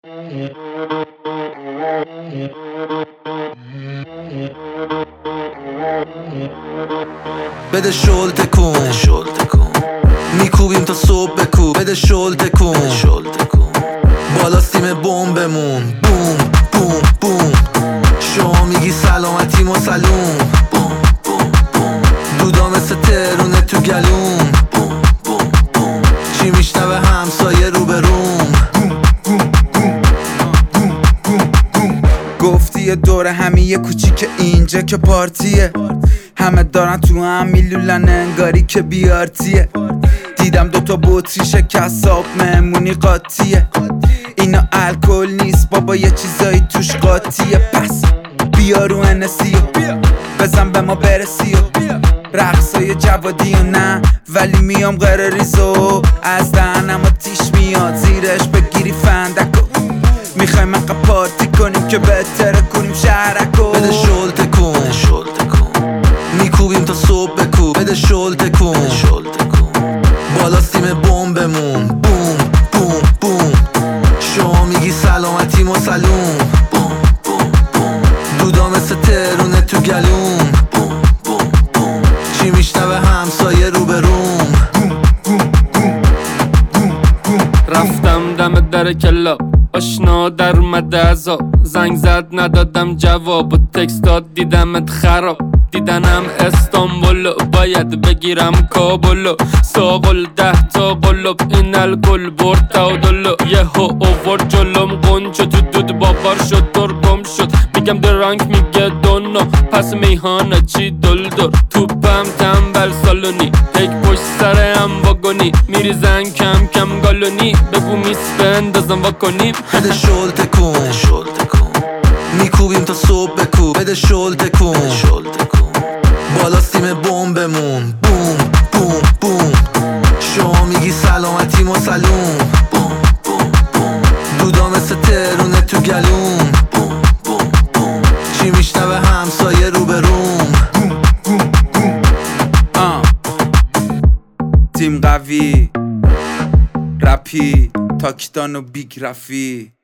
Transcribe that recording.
بده شل تکون میکوبیم تا صبح بکوب. بده شل تکون بالا سیم بمبمون. بوم بوم بوم شما میگی سلامتی ما سلوم. دودا مثل ترونه تو گلوم. چی میشنوه همسایه رو به روم. گفتی یه دوره همی یه کوچیک اینجا که پارتیه. همه دارن تو هم میلولن انگاری که بیارتیه. دیدم دوتا بطری شکست آب مهمونی قاطیه. اینا الکل نیست بابا یه چیزایی توش قاطیه. پس بیا رو انسی بزن به ما برسی رقصای جوادی و نه ولی میام غیر ریزو. از دهنم آتیش میاد زیرش بگیری فندکو. میخوایم مقا پارتی کنیم که بهتره کنیم شهرکو. بده شل تکون میکوبیم تا صبح بکوب. بده شل تکون بالا سیم بمبمون. بوم بوم بوم شما میگی سلامتی ما سلوم. دودا مثل ترونه تو گلوم. چی میشنوه همسایه رو به روم. رفتم دم در کلاب آشنا در اومده ازا. زنگ زد ندادم جواب و تکست داد دیدمت خراب. دیدنم استانبولو باید بگیرم کابلو. ساقل 10 تا قلب این الکل برد تعادلو. یهو اوورد جلوم قنچو تو دود باور شد ترگم شد. میگم درانک میگه دونو پس میهانه چی دلدر. توپم تنبل سالونی هیک پشت سرم واگونی. میریزن کم کم گالونی بگو میس بندازم واکنیم. بده شل تکون میکوبیم تا صبح بکوب. بده شل تکون بالا سیم بمبمون. بوم بوم بوم شما میگی سلامتی ما سلوم. دودا مثل ترونه تو گلوم. چی میشنوه همسایه رو به روم. تیم قوی رپی تاکیدان و بیگ رفی.